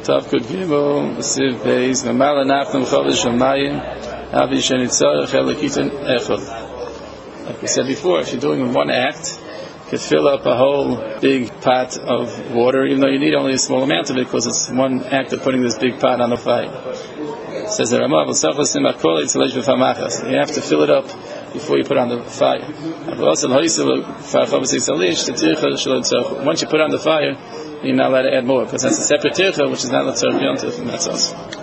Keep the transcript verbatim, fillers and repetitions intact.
Tav Kud Gimel Siv Beis Mamala Nachem Chodesh Hamayim Avi Shenitzarech Elikitin Echad. Like we said before, if you're doing one act, you could fill up a whole big pot of water, even though you need only a small amount of it, because it's one act of putting this big pot on the fire. It says the Ramah, you have to fill it up before you put on the fire. Once you put on the fire, you're not allowed to add more, because that's a separate tircha, which is not l'tzarech yontif, and that's also.